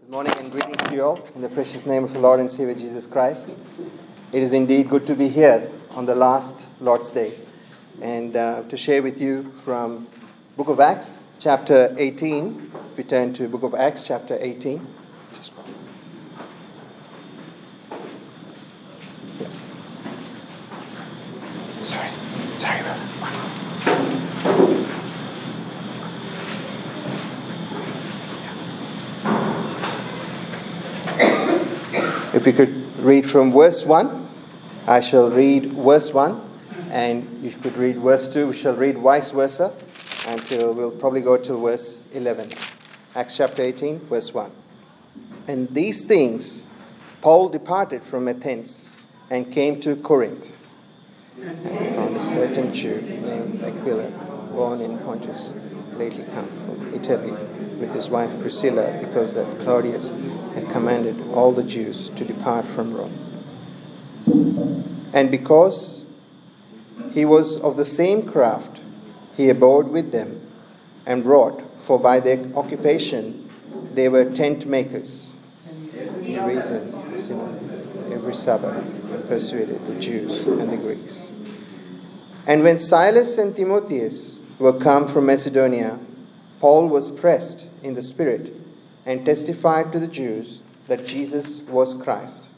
Good morning and greetings to you all in the precious name of the Lord and Savior Jesus Christ. It is indeed good to be here on the last Lord's Day and to share with you from Book of Acts, chapter 18. We turn to Book of Acts, chapter 18. Sorry, brother. If we could read from verse 1, I shall read verse 1, and you could read verse 2. We shall read vice versa until we'll probably go to verse 11. Acts chapter 18, verse 1. And these things Paul departed from Athens and came to Corinth, and found a certain Jew named Aquila, born in Pontus, lately come from Italy, with his wife Priscilla, because that Claudius had commanded all the Jews to depart from Rome. And because he was of the same craft, he abode with them and wrought, for by their occupation they were tent makers. He reasoned every Sabbath and persuaded the Jews and the Greeks. And when Silas and Timotheus were come from Macedonia, Paul was pressed in the Spirit and testified to the Jews that Jesus was Christ.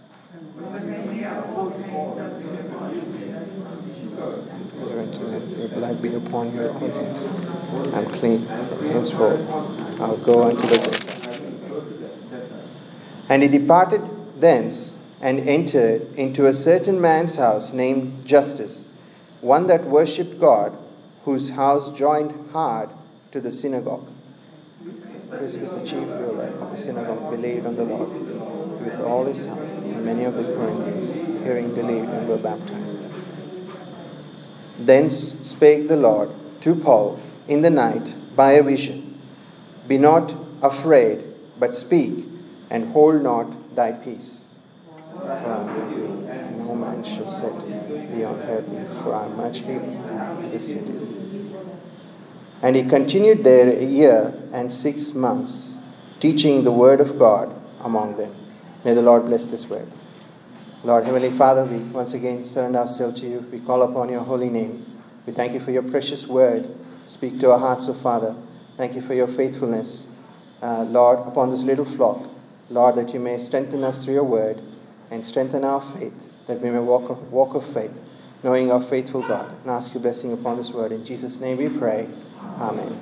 Your blood be upon your hands. I'm clean. Henceforth, I'll go unto the Gentiles. And he departed thence and entered into a certain man's house named Justus, one that worshipped God, whose house joined hard to the synagogue. Crispus, the chief ruler of the synagogue, believed on the Lord with all his house, and many of the Corinthians, hearing, believed and were baptized. Thence spake the Lord to Paul in the night by a vision, Be not afraid, but speak, and hold not thy peace. For no man shall set thee on earth, for I am much people in the city. And he continued there 1 year and 6 months, teaching the word of God among them. May the Lord bless this word. Lord, Heavenly Father, we once again surrender ourselves to you. We call upon your holy name. We thank you for your precious word. Speak to our hearts, O Father. Thank you for your faithfulness, Lord, upon this little flock. Lord, that you may strengthen us through your word and strengthen our faith, that we may walk of faith, knowing our faithful God. And ask your blessing upon this word. In Jesus' name we pray. Amen.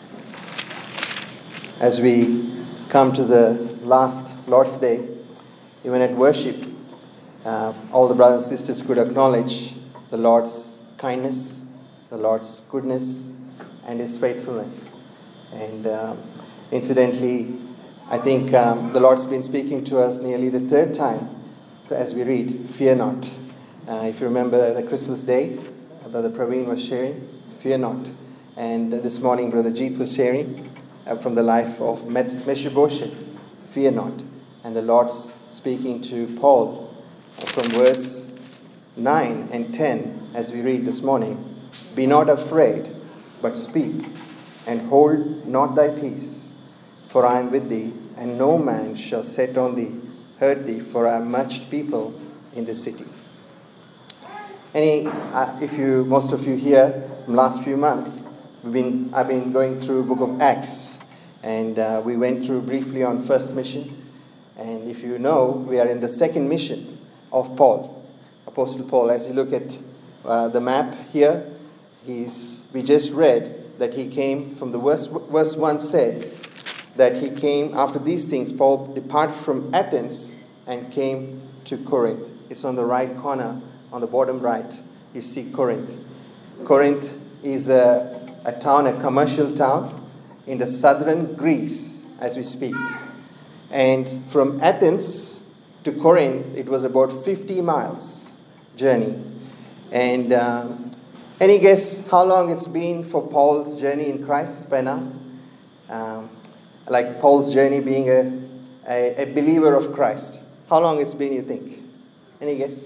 As we come to the last Lord's Day, even at worship, all the brothers and sisters could acknowledge the Lord's kindness, the Lord's goodness, and his faithfulness. And incidentally, I think the Lord's been speaking to us nearly the third time as we read, Fear not. If you remember the Christmas day, Brother Praveen was sharing, Fear not. And this morning, Brother Jeet was sharing from the life of Mephibosheth, Fear not. And the Lord's speaking to Paul from verse 9 and 10 as we read this morning. Be not afraid, but speak, and hold not thy peace, for I am with thee, and no man shall set on thee, hurt thee, for I am much people in the city. Most of you here from last few months, I've been going through Book of Acts, and we went through briefly on first mission. And if you know, we are in the second mission of Paul, Apostle Paul. As you look at the map here, we just read that he came from the verse 1 said that he came after these things. Paul departed from Athens and came to Corinth. It's on the right corner, on the bottom right. You see Corinth. Corinth is a town, a commercial town in the southern Greece as we speak. And from Athens to Corinth, it was about 50 miles journey. And any guess how long it's been for Paul's journey in Christ by now? Like Paul's journey being a believer of Christ. How long it's been, you think? Any guess?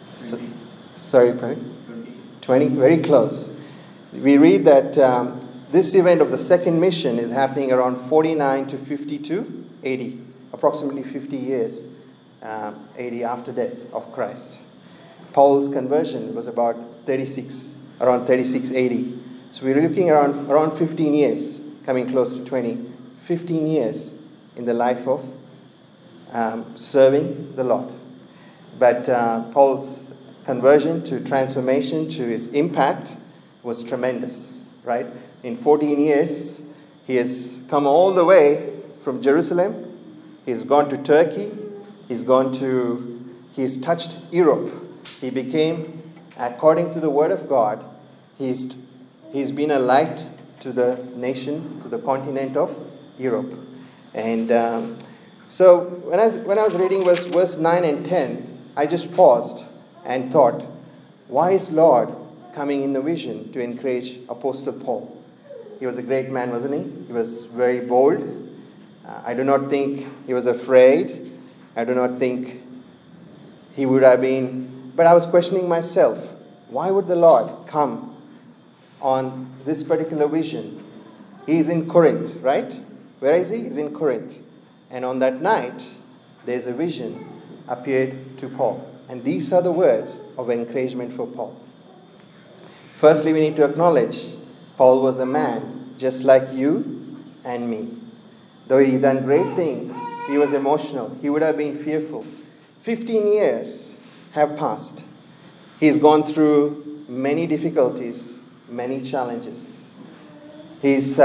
Sorry, 20? Very close. We read that This event of the second mission is happening around 49 to 52 AD, approximately 50 years AD after death of Christ. Paul's conversion was about around 36 AD. So we're looking around 15 years, coming close to 20, 15 years in the life of serving the Lord. But Paul's conversion to transformation, to his impact, was tremendous, right? In 14 years, he has come all the way from Jerusalem. He's gone to Turkey. He's touched Europe. He became, according to the word of God, he's been a light to the nation, to the continent of Europe. And so when I was reading verse 9 and 10, I just paused and thought, why is Lord coming in a vision to encourage Apostle Paul? He was a great man, wasn't he? He was very bold. I do not think he was afraid. I do not think he would have been. But I was questioning myself, why would the Lord come on this particular vision? He is in Corinth, right? Where is he? He's in Corinth. And on that night, there's a vision appeared to Paul. And these are the words of encouragement for Paul. Firstly, we need to acknowledge Paul was a man just like you and me. Though he done great things, he was emotional. He would have been fearful. 15 years have passed. He's gone through many difficulties, many challenges. There's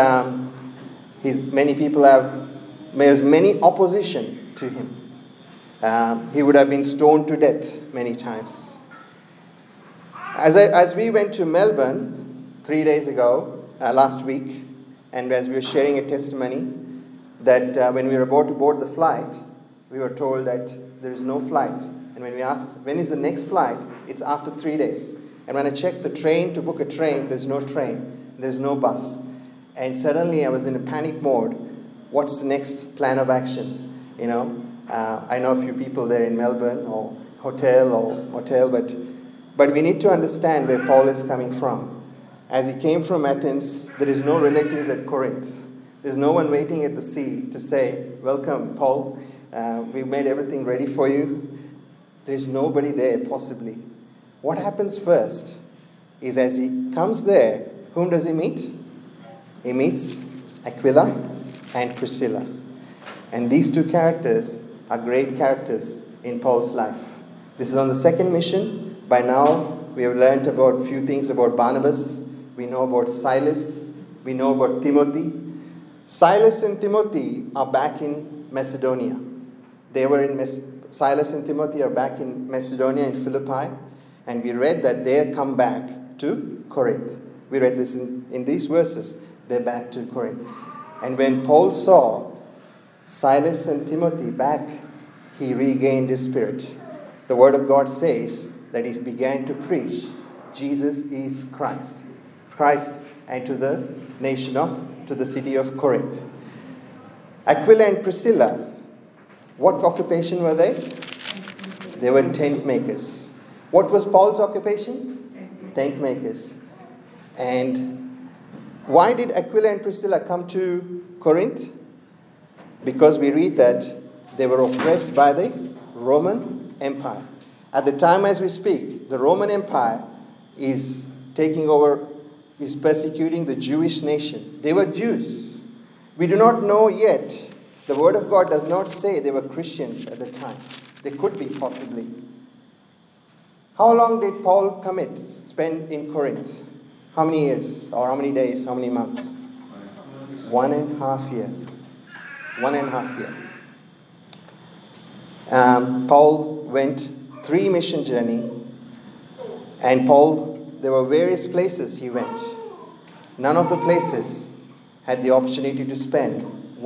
many opposition to him. He would have been stoned to death many times. As we went to Melbourne 3 days ago, last week, and as we were sharing a testimony, that when we were about to board the flight, we were told that there is no flight. And when we asked, when is the next flight? It's after 3 days. And when I checked the train to book a train, there's no train. There's no bus. And suddenly I was in a panic mode. What's the next plan of action? I know a few people there in Melbourne, or hotel or motel, but we need to understand where Paul is coming from. As he came from Athens, there is no relatives at Corinth. There's no one waiting at the sea to say, welcome, Paul. We've made everything ready for you. There's nobody there, possibly. What happens first is as he comes there, whom does he meet? He meets Aquila and Priscilla. And these two characters are great characters in Paul's life. This is on the second mission. By now, we have learned about a few things about Barnabas. We know about Silas. We know about Timothy. Silas and Timothy are back in Macedonia. Silas and Timothy are back in Macedonia, in Philippi. And we read that they come back to Corinth. We read this in these verses. They're back to Corinth. And when Paul saw Silas and Timothy back, he regained his spirit. The word of God says that he began to preach, Jesus is Christ. Christ, and to the to the city of Corinth. Aquila and Priscilla, what occupation were they? They were tent makers. What was Paul's occupation? Tent makers. And why did Aquila and Priscilla come to Corinth? Because we read that they were oppressed by the Roman Empire. At the time as we speak, the Roman Empire is taking over, is persecuting the Jewish nation. They were Jews. We do not know yet. The Word of God does not say they were Christians at the time. They could be, possibly. How long did Paul spend in Corinth? How many years, or how many days, how many months? 1.5 years. 1.5 years. Paul went 3 mission journey, and there were various places he went. None of the places had the opportunity to spend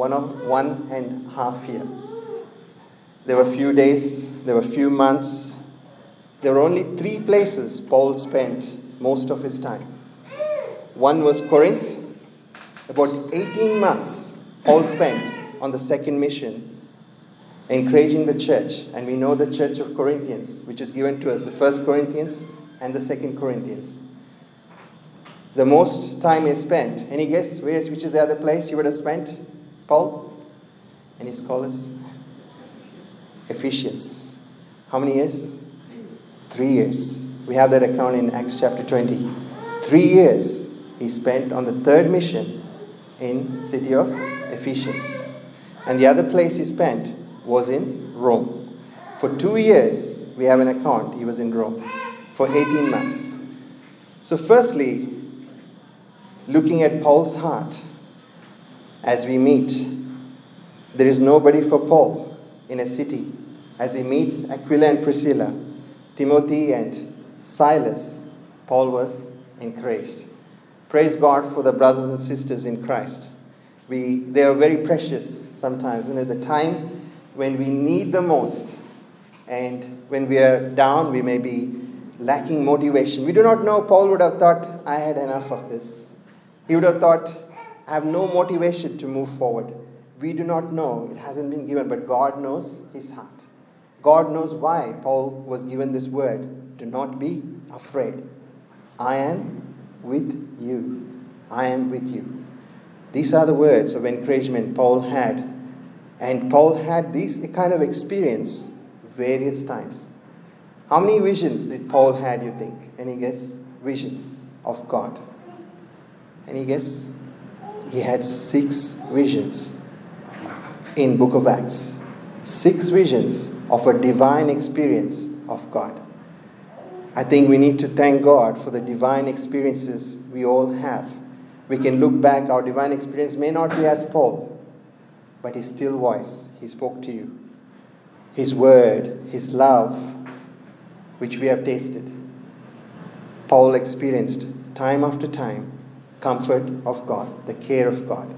1.5 years. There were few days, there were few months. There were only 3 places Paul spent most of his time. One was Corinth. About 18 months Paul spent on the second mission, encouraging the church. And we know the church of Corinthians, which is given to us, the 1 Corinthians and the 2 Corinthians. The most time he spent. Any guess which is the other place you would have spent, Paul? Any scholars? Ephesians. How many years? 3 years. We have that account in Acts chapter 20. 3 years he spent on the third mission in city of Ephesians. And the other place he spent was in Rome. For 2 years, we have an account, he was in Rome. For 18 months. So firstly, looking at Paul's heart, as we meet, there is nobody for Paul in a city. As he meets Aquila and Priscilla, Timothy and Silas, Paul was encouraged. Praise God for the brothers and sisters in Christ. They are very precious sometimes. And at the time when we need the most, and when we are down, we may be lacking motivation. We do not know. Paul would have thought, I had enough of this. He would have thought, I have no motivation to move forward. We do not know. It hasn't been given, but God knows his heart. God knows why Paul was given this word. Do not be afraid. I am with you. I am with you. These are the words of encouragement Paul had. And Paul had this kind of experience various times. How many visions did Paul had, you think? Any guess? Visions of God. Any guess? He had 6 visions in book of Acts. 6 visions of a divine experience of God. I think we need to thank God for the divine experiences we all have. We can look back, our divine experience may not be as Paul, but his still voice, he spoke to you. His word, his love, which we have tasted. Paul experienced time after time comfort of God, the care of God.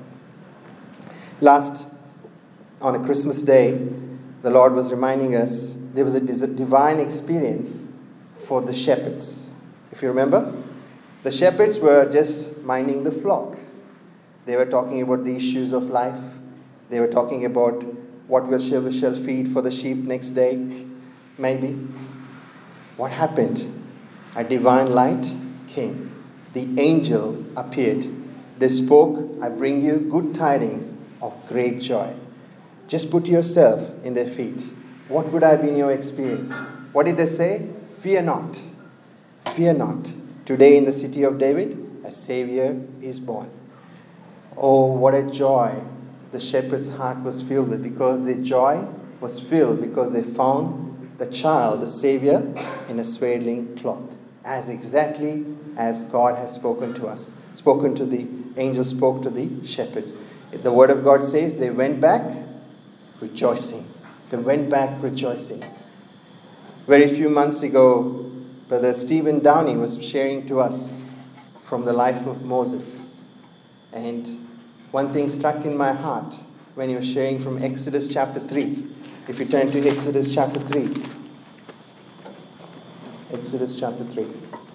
Last, on a Christmas day, the Lord was reminding us there was a divine experience for the shepherds. If you remember, the shepherds were just minding the flock. They were talking about the issues of life. They were talking about what we shall feed for the sheep next day, maybe. What happened? A divine light came. The angel appeared. They spoke, I bring you good tidings of great joy. Just put yourself in their feet. What would have been your experience? What did they say? Fear not. Fear not. Today in the city of David, a Savior is born. Oh, what a joy the shepherd's heart was filled with, because their joy was filled because they found the child, the Savior, in a swaddling cloth, as exactly as God has spoken to us. The angel spoke to the shepherds. The word of God says they went back rejoicing. They went back rejoicing. Very few months ago, Brother Stephen Downey was sharing to us from the life of Moses. And one thing struck in my heart when he was sharing from Exodus chapter 3. If you turn to Exodus chapter 3. Exodus chapter 3.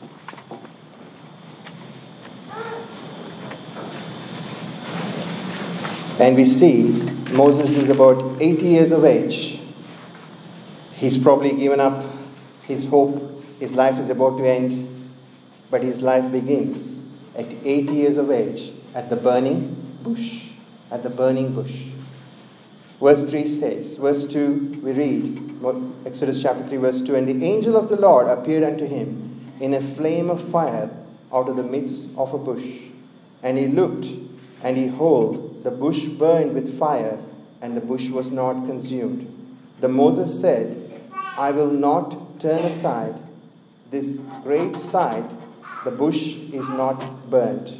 And we see Moses is about 80 years of age. He's probably given up his hope. His life is about to end. But his life begins at 80 years of age at the burning bush. At the burning bush. Verse 3 says, verse 2 we read, Exodus chapter 3 verse 2, and the angel of the Lord appeared unto him in a flame of fire out of the midst of a bush. And he looked, and behold, the bush burned with fire, and the bush was not consumed. Then Moses said, I will not turn aside this great sight, the bush is not burnt.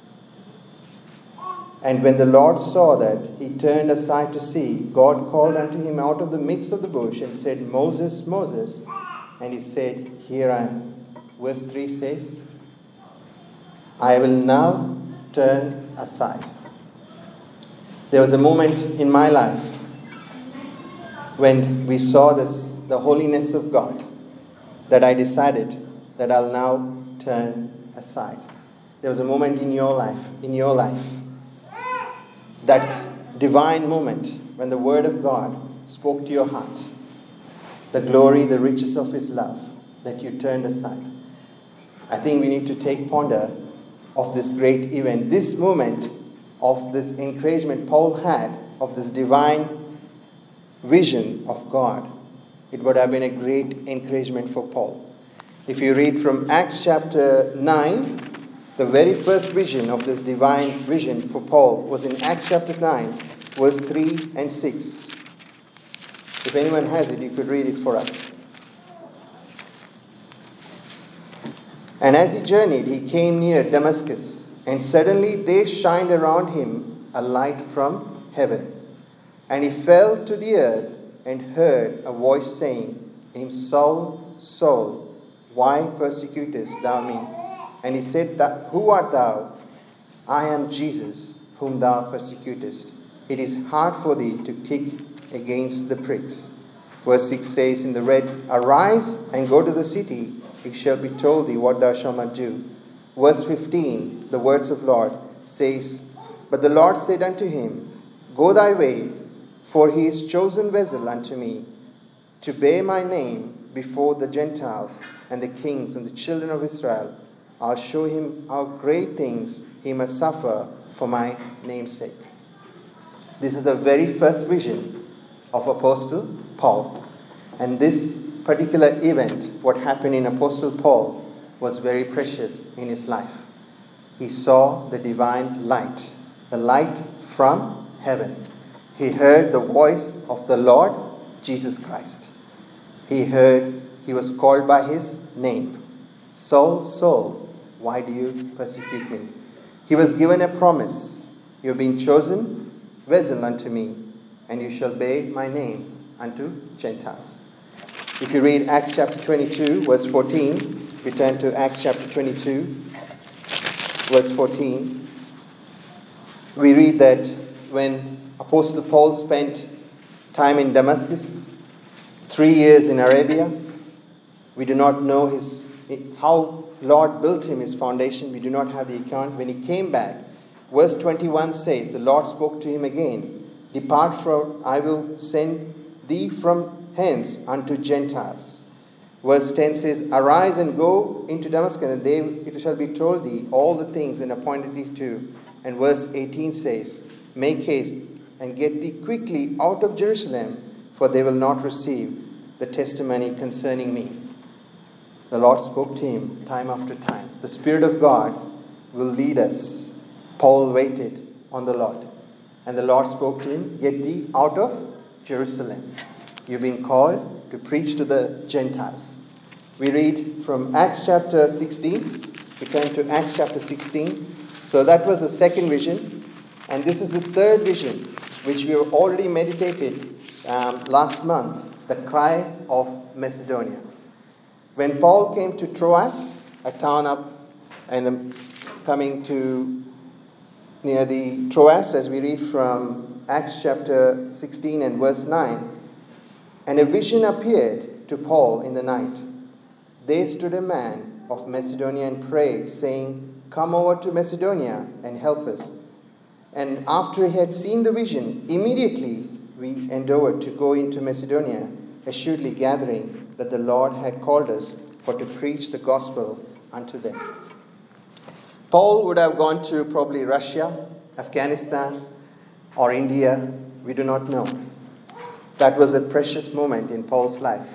And when the Lord saw that, he turned aside to see. God called unto him out of the midst of the bush and said, Moses, Moses. And he said, Here I am. Verse 3 says, I will now turn aside. There was a moment in my life when we saw the holiness of God, that I decided that I'll now turn aside. There was a moment in your life, that divine moment when the word of God spoke to your heart, the glory, the riches of his love, that you turned aside. I think we need to take ponder of this great event, this moment of this encouragement Paul had of this divine vision of God. It would have been a great encouragement for Paul. If you read from Acts chapter 9, the very first vision of this divine vision for Paul was in Acts chapter 9, verse 3 and 6. If anyone has it, you could read it for us. And as he journeyed, he came near Damascus, and suddenly there shined around him a light from heaven. And he fell to the earth and heard a voice saying to him, Saul, Saul, why persecutest thou me? And he said, Who art thou? I am Jesus, whom thou persecutest. It is hard for thee to kick against the pricks. Verse 6 says in the red, Arise and go to the city. It shall be told thee what thou shalt not do. Verse 15, the words of Lord says, But the Lord said unto him, Go thy way, for he is chosen vessel unto me, to bear my name before the Gentiles and the kings and the children of Israel. I'll show him how great things he must suffer for my name's sake. This is the very first vision of Apostle Paul. And this particular event, what happened in Apostle Paul, was very precious in his life. He saw the divine light, the light from heaven. He heard the voice of the Lord Jesus Christ. He heard he was called by his name. Saul, Saul, why do you persecute me? He was given a promise. You have been chosen vessel unto me, and you shall bear my name unto Gentiles. If you read Acts chapter 22, verse 14, we turn to Acts chapter 22, verse 14. We read that when Apostle Paul spent time in Damascus, 3 years in Arabia, we do not know how Lord built him his foundation. We do not have the account. When he came back, verse 21 says, the Lord spoke to him again, Depart from, I will send thee from hence unto Gentiles. Verse 10 says, Arise and go into Damascus, and it shall be told thee all the things and appointed thee to. And verse 18 says, Make haste and get thee quickly out of Jerusalem, for they will not receive the testimony concerning me. The Lord spoke to him time after time. The Spirit of God will lead us. Paul waited on the Lord. And the Lord spoke to him, Get thee out of Jerusalem. You've been called to preach to the Gentiles. We read from Acts chapter 16. We turn to Acts chapter 16. So that was the second vision. And this is the third vision, which we have already meditated last month, the cry of Macedonia. When Paul came to Troas, a town up and coming to near the Troas, as we read from Acts chapter 16 and verse 9, and a vision appeared to Paul in the night. There stood a man of Macedonia and prayed, saying, Come over to Macedonia and help us. And after he had seen the vision, immediately we endeavored to go into Macedonia, assuredly gathering that the Lord had called us for to preach the gospel unto them. Paul would have gone to probably Russia, Afghanistan, or India. We do not know. That was a precious moment in Paul's life.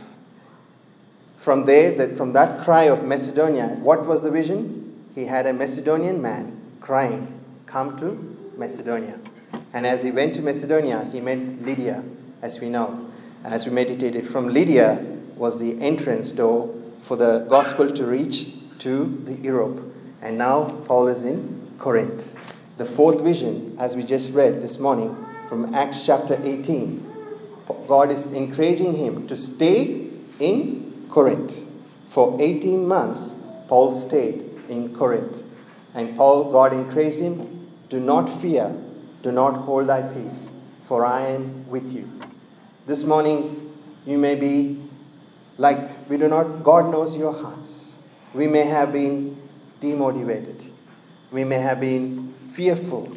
From that cry of Macedonia, what was the vision? He had a Macedonian man crying, Come to Macedonia. And as he went to Macedonia, he met Lydia, as we know. And as we meditated, from Lydia was the entrance door for the gospel to reach to the Europe. And now Paul is in Corinth. The fourth vision, as we just read this morning from Acts chapter 18, God is encouraging him to stay in Corinth. For 18 months, Paul stayed in Corinth. And God encouraged him, Do not fear, do not hold thy peace, for I am with you. This morning, you may be like, God knows your hearts. We may have been demotivated. We may have been fearful.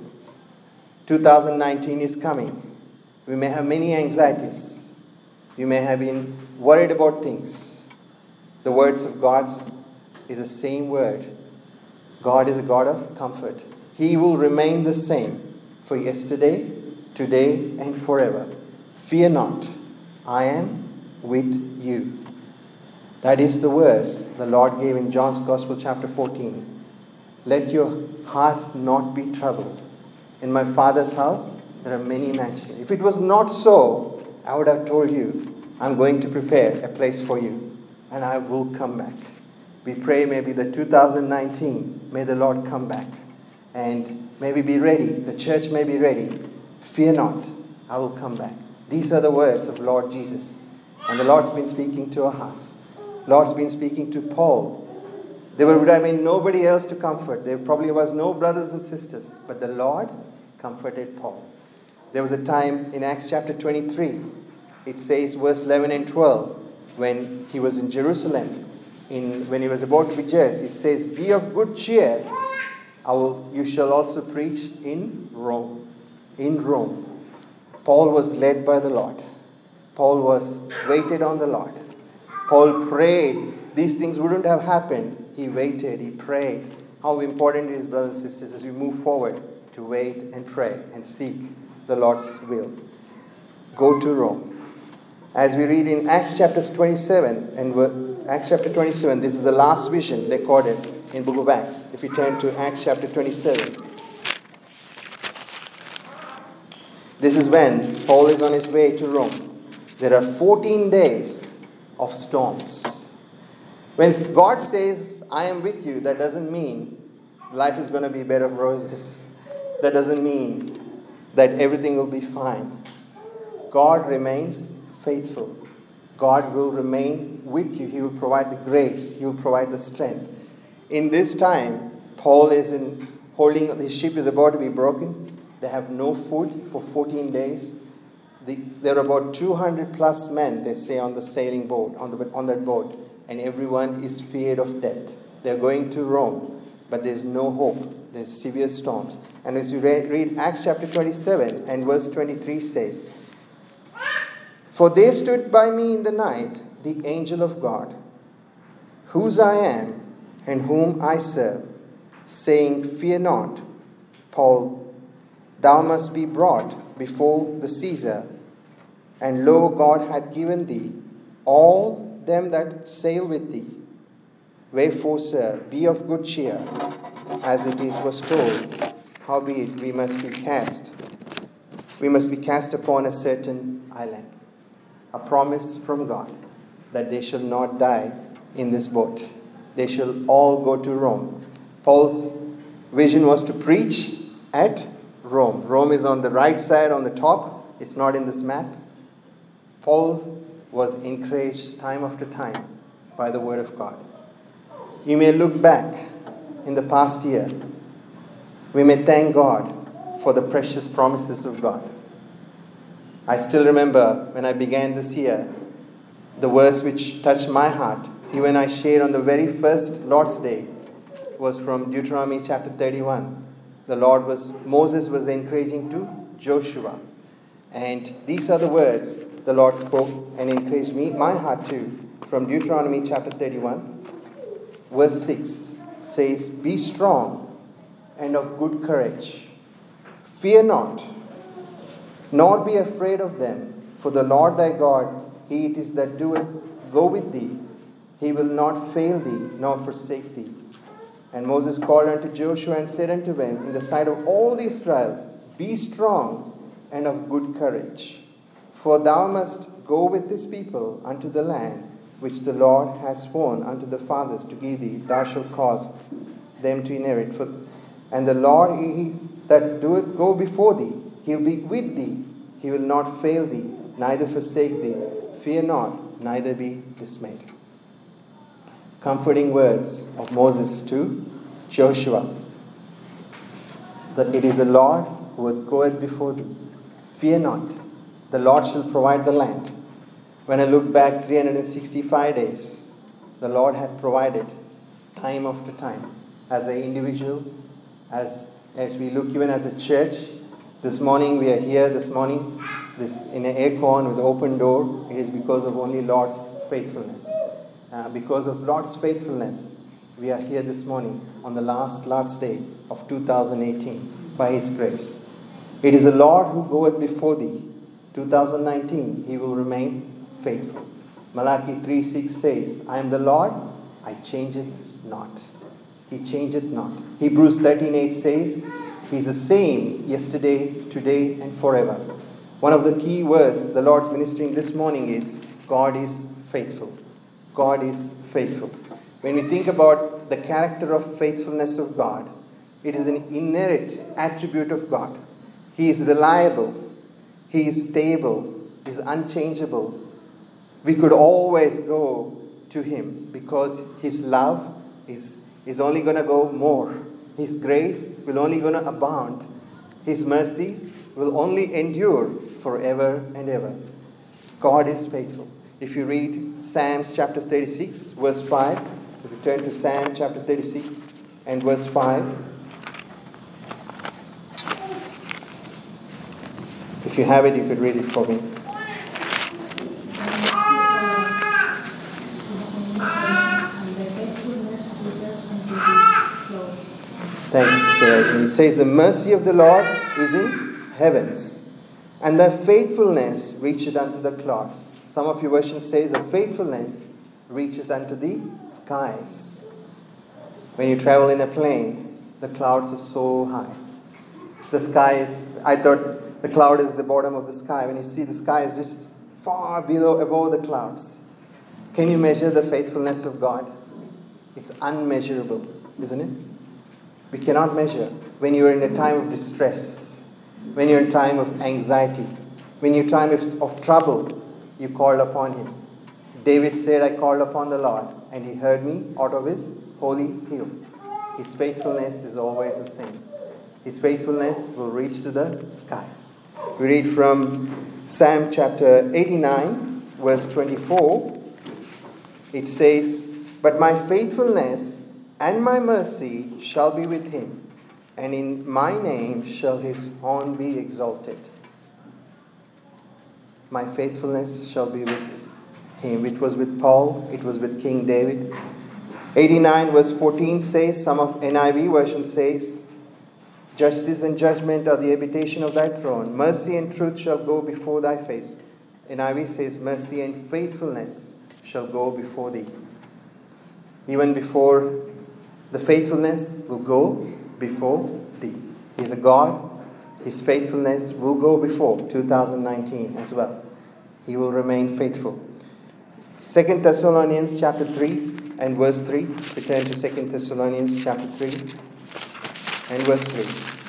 2019 is coming. We may have many anxieties. You may have been worried about things. The words of God is the same word. God is a God of comfort. He will remain the same for yesterday, today, and forever. Fear not, I am with you. That is the verse the Lord gave in John's Gospel chapter 14. Let your hearts not be troubled. In my Father's house there are many mansions. If it was not so, I would have told you, I'm going to prepare a place for you, and I will come back. We pray maybe the 2019, may the Lord come back, and maybe be ready. The church may be ready. Fear not, I will come back. These are the words of Lord Jesus. And the Lord's been speaking to our hearts. Lord's been speaking to Paul. There would have been nobody else to comfort. There probably was no brothers and sisters. But the Lord comforted Paul. There was a time in Acts chapter 23. It says verse 11 and 12. When he was in Jerusalem, when he was about to be judged, it says, be of good cheer. You shall also preach in Rome. In Rome. Paul was led by the Lord. Paul was waited on the Lord. Paul prayed. These things wouldn't have happened. He waited. He prayed. How important it is, brothers and sisters, as we move forward to wait and pray and seek the Lord's will. Go to Rome. As we read in Acts chapter 27, this is the last vision recorded in book of Acts. If you turn to Acts chapter 27. This is when Paul is on his way to Rome. There are 14 days of storms. When God says, I am with you, that doesn't mean life is going to be a bed of roses. That doesn't mean that everything will be fine. God remains faithful. God will remain with you. He will provide the grace. He will provide the strength. In this time, Paul is holding, his ship is about to be broken. They have no food for 14 days. There are about 200 plus men, they say, on the sailing boat, on that boat. And everyone is feared of death. They're going to Rome, but there's no hope. There's severe storms. And as you read Acts chapter 27 and verse 23 says, for they stood by me in the night, the angel of God, whose I am and whom I serve, saying, fear not, Paul, thou must be brought before the Caesar. And lo, God hath given thee all them that sail with thee. Wherefore, sir, be of good cheer, as it was told, howbeit we must be cast upon a certain island. A promise from God that they shall not die in this boat. They shall all go to Rome. Paul's vision was to preach at Rome. Rome is on the right side, on the top. It's not in this map. Paul was encouraged time after time by the word of God. You may look back in the past year. We may thank God for the precious promises of God. I still remember when I began this year, the verse which touched my heart, even I shared on the very first Lord's Day, was from Deuteronomy chapter 31. Moses was encouraging to Joshua. And these are the words the Lord spoke and encouraged my heart too. From Deuteronomy chapter 31, verse 6 says, be strong and of good courage. Fear not, nor be afraid of them. For the Lord thy God, He it is that doeth go with thee. He will not fail thee, nor forsake thee. And Moses called unto Joshua and said unto him in the sight of all Israel, be strong and of good courage. For thou must go with this people unto the land which the Lord has sworn unto the fathers to give thee. Thou shalt cause them to inherit. And the Lord, He that doeth go before thee, He will be with thee. He will not fail thee, neither forsake thee. Fear not, neither be dismayed. Comforting words of Moses to Joshua. That it is the Lord who goeth before thee. Fear not. The Lord shall provide the land. When I look back 365 days, the Lord had provided time after time. As an individual, as we look even as a church, this morning we are here in an aircon with an open door. It is because of only Lord's faithfulness. Because of Lord's faithfulness, we are here this morning on the last day of 2018 by His grace. It is the Lord who goeth before thee. 2019, He will remain faithful. Malachi 3:6 says, I am the Lord, I change it not. He changeth not. Hebrews 13:8 says, He is the same yesterday, today, and forever. One of the key words the Lord's ministering this morning is, God is faithful. God is faithful. When we think about the character of faithfulness of God, it is an inherent attribute of God. He is reliable. He is stable. He is unchangeable. We could always go to Him because His love is only going to go more. His grace will only going to abound. His mercies will only endure forever and ever. God is faithful. If you read Psalms chapter 36, verse 5, if you turn to Psalm chapter 36 and verse 5, if you have it, you could read it for me. Thanks, Sister. It says, the mercy of the Lord is in heavens, and the faithfulness reacheth unto the clouds. Some of your versions says, the faithfulness reacheth unto the skies. When you travel in a plane, the clouds are so high. The sky is, I thought the cloud is the bottom of the sky. When you see the sky is just far below, above the clouds. Can you measure the faithfulness of God? It's unmeasurable, isn't it? We cannot measure. When you are in a time of distress, when you're in time of anxiety, when you're in time of trouble, you called upon Him. David said, I called upon the Lord, and He heard me out of His holy hill. His faithfulness is always the same. His faithfulness will reach to the skies. We read from Psalm chapter 89, verse 24. It says, but my faithfulness and my mercy shall be with him, and in my name shall his horn be exalted. My faithfulness shall be with him. It was with Paul, it was with King David. 89 verse 14 says, some of NIV version says, justice and judgment are the habitation of thy throne. Mercy and truth shall go before thy face. NIV says, mercy and faithfulness shall go before thee. Even before the faithfulness will go before thee. He's a God. His faithfulness will go before 2019 as well. He will remain faithful. 2 Thessalonians chapter 3 and verse 3. Return to 2 Thessalonians chapter 3 and verse 3.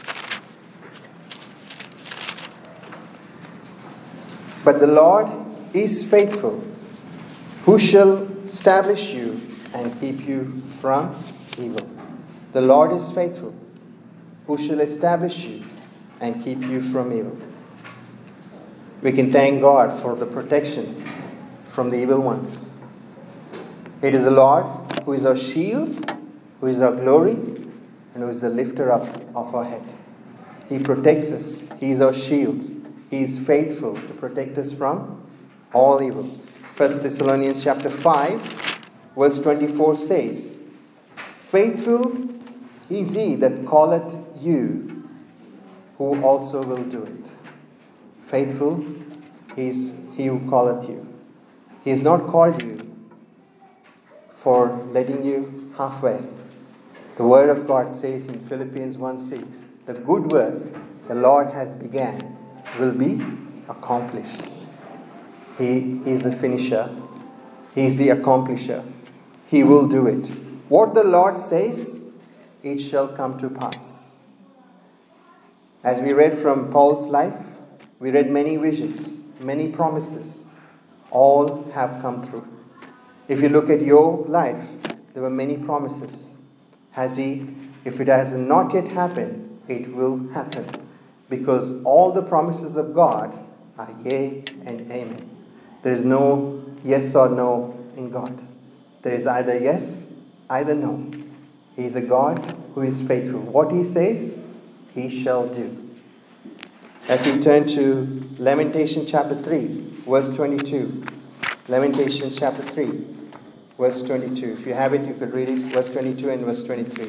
But the Lord is faithful, who shall establish you and keep you from evil. The Lord is faithful, who shall establish you and keep you from evil. We can thank God for the protection from the evil ones. It is the Lord who is our shield, who is our glory, and who is the lifter up of our head. He protects us. He is our shield. He is faithful to protect us from all evil. 1 Thessalonians chapter 5, verse 24 says, faithful is he that calleth you, who also will do it. Faithful is he who calleth you. He has not called you for letting you halfway. The word of God says in Philippians 1:6, the good work the Lord has began will be accomplished. He is the finisher. He is the accomplisher. He will do it. What the Lord says, it shall come to pass. As we read from Paul's life, we read many visions, many promises. All have come true. If you look at your life, there were many promises. If it has not yet happened, it will happen. Because all the promises of God are yea and amen. There is no yes or no in God. There is either yes, either no. He is a God who is faithful. What He says, He shall do. As we turn to Lamentation chapter 3, verse 22. Lamentations chapter 3 verse 22. If you have it, you could read it, verse 22 and verse 23.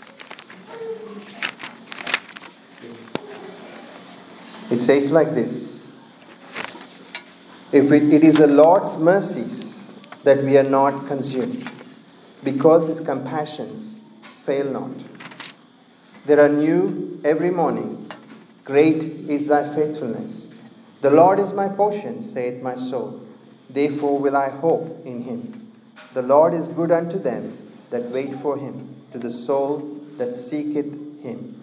It says like this: it is the Lord's mercies that we are not consumed, because his compassions fail not. They are new every morning. Great is thy faithfulness. The Lord is my portion, saith my soul. Therefore will I hope in him. The Lord is good unto them that wait for him, to the soul that seeketh him.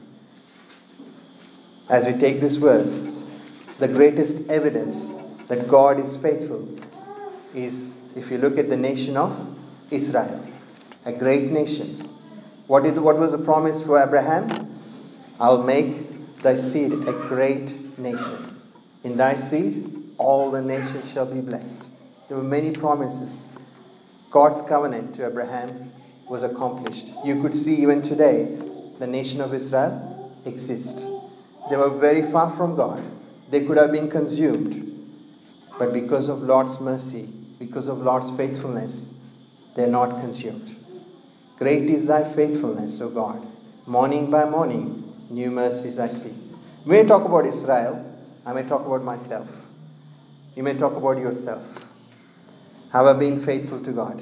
As we take this verse, the greatest evidence that God is faithful is if you look at the nation of Israel, a great nation. What was the promise for Abraham? I'll make thy seed a great nation. In thy seed, all the nations shall be blessed. There were many promises. God's covenant to Abraham was accomplished. You could see even today, the nation of Israel exists. They were very far from God. They could have been consumed. But because of Lord's mercy, because of Lord's faithfulness, they are not consumed. Great is thy faithfulness, O God. Morning by morning, new mercies I see. When I talk about Israel, I may talk about myself. You may talk about yourself. Have I been faithful to God?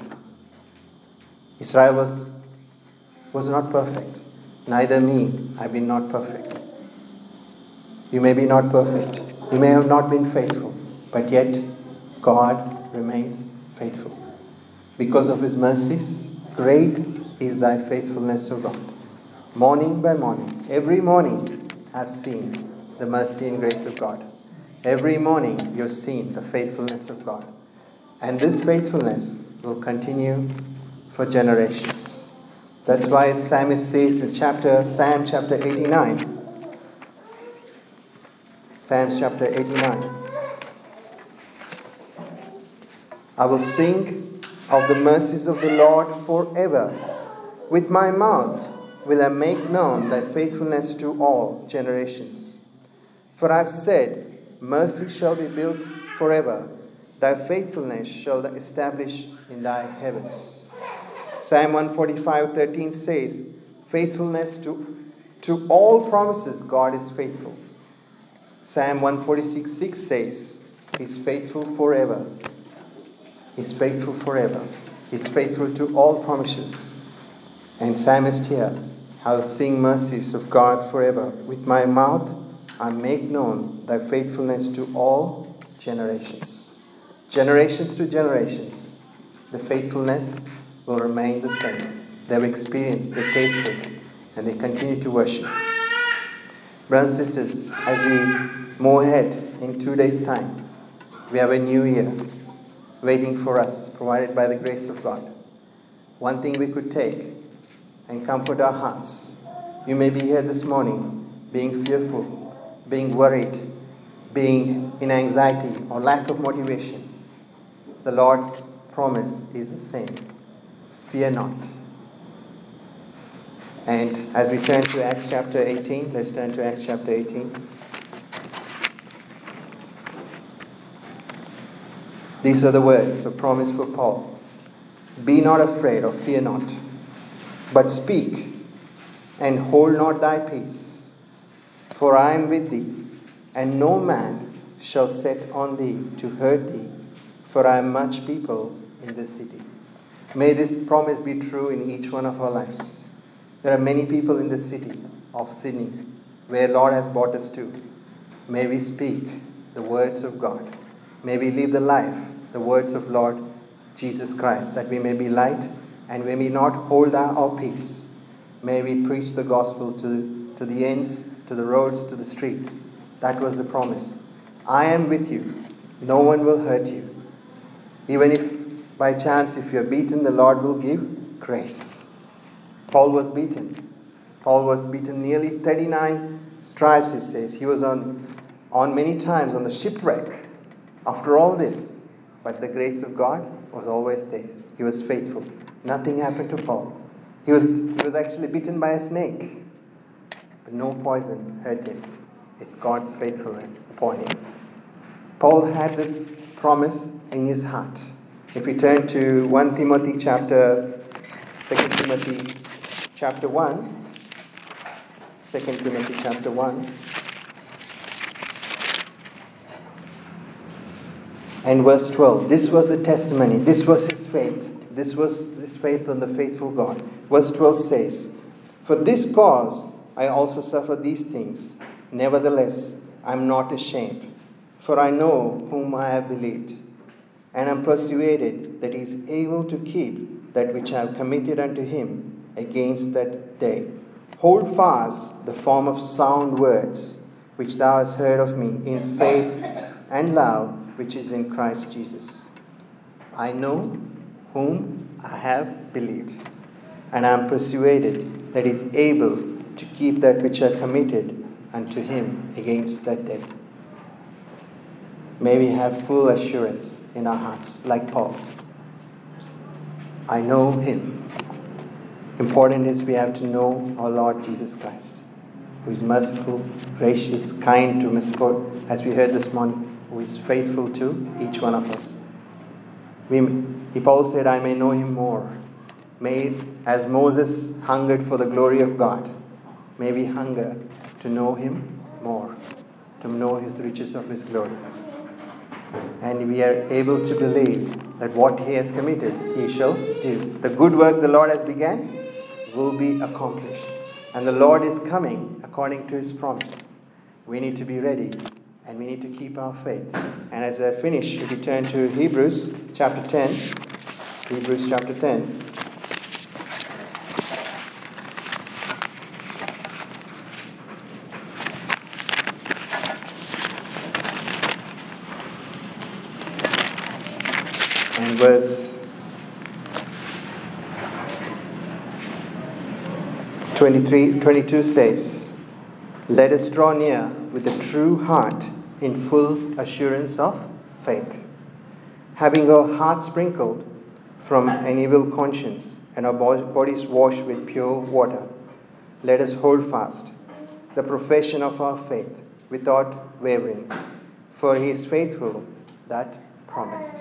Israel was not perfect. Neither me. I've been not perfect. You may be not perfect. You may have not been faithful. But yet, God remains faithful. Because of his mercies, great is thy faithfulness, O God. Morning by morning, every morning, I've seen the mercy and grace of God. Every morning, you've seen the faithfulness of God. And this faithfulness will continue for generations. That's why the psalmist says in Psalm chapter 89. Psalms chapter 89. I will sing of the mercies of the Lord forever. With my mouth will I make known thy faithfulness to all generations. For I have said, mercy shall be built forever. Thy faithfulness shall thou establish in thy heavens. Psalm 145:13 says, faithfulness to all promises, God is faithful. Psalm 146:6 says, he's faithful forever. He's faithful forever. He's faithful to all promises. And psalmist here, I'll sing mercies of God forever. With my mouth, I make known thy faithfulness to all generations. Generations to generations, the faithfulness will remain the same. They've experienced, they've tasted, and they continue to worship. Brothers and sisters, as we move ahead in 2 days' time, we have a new year waiting for us, provided by the grace of God. One thing we could take and comfort our hearts. You may be here this morning being fearful, being worried, being in anxiety or lack of motivation. The Lord's promise is the same. Fear not. And as we turn to Acts chapter 18, let's turn to Acts chapter 18. These are the words of promise for Paul. Be not afraid or fear not, but speak and hold not thy peace. For I am with thee, and no man shall set on thee to hurt thee, for I am much people in this city. May this promise be true in each one of our lives. There are many people in this city of Sydney, where Lord has brought us to. May we speak the words of God. May we live the life, the words of Lord Jesus Christ, that we may be light and we may not hold our peace. May we preach the gospel to the ends, to the roads, to the streets. That was the promise. I am with you. No one will hurt you. Even if by chance, if you're beaten, the Lord will give grace. Paul was beaten. Paul was beaten nearly 39 stripes, he says. He was on many times on the shipwreck. After all this, but the grace of God was always there. He was faithful. Nothing happened to Paul. He was actually bitten by a snake, but no poison hurt him. It's God's faithfulness upon him. Paul had this promise in his heart. If we turn to 1 Timothy chapter, 2 Timothy chapter 1, 2 Timothy chapter 1, and verse 12. This was a testimony. This was his faith. This was his faith on the faithful God. Verse 12 says, "For this cause I also suffer these things. Nevertheless, I am not ashamed. For I know whom I have believed, and am persuaded that he is able to keep that which I have committed unto him against that day. Hold fast the form of sound words which thou hast heard of me in faith and love which is in Christ Jesus. I know whom I have believed, and I am persuaded that he is able to keep that which I have committed unto him against that day." May we have full assurance in our hearts, like Paul. I know him. Important is we have to know our Lord Jesus Christ, who is merciful, gracious, kind to misquote, as we heard this morning, who is faithful to each one of us. Paul said, "I may know him more." May, as Moses hungered for the glory of God, may we hunger to know him more, to know his riches of his glory. And we are able to believe that what he has committed, he shall do. The good work the Lord has begun will be accomplished. And the Lord is coming according to his promise. We need to be ready, and we need to keep our faith. And as I finish, if we turn to Hebrews chapter 10, Hebrews chapter 10. And verse 22 says, "Let us draw near with a true heart in full assurance of faith, having our hearts sprinkled from an evil conscience and our bodies washed with pure water. Let us hold fast the profession of our faith without wavering, for he is faithful that promised."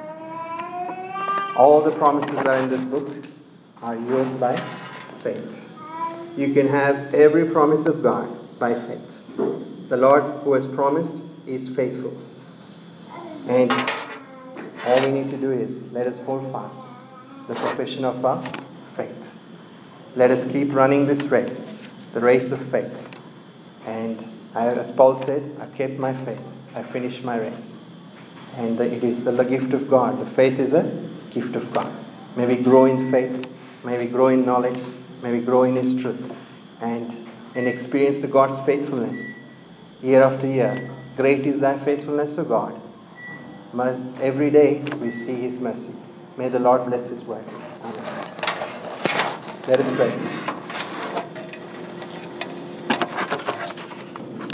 All the promises that are in this book are yours by faith. You can have every promise of God by faith. The Lord who has promised is faithful. And all we need to do is let us hold fast the profession of our faith. Let us keep running this race, the race of faith. And as Paul said, "I kept my faith. I finished my race." And it is the gift of God. The faith is a gift of God. May we grow in faith. May we grow in knowledge. May we grow in his truth. And experience the God's faithfulness year after year. Great is thy faithfulness, O God. Every day we see his mercy. May the Lord bless his word. Amen. Let us pray.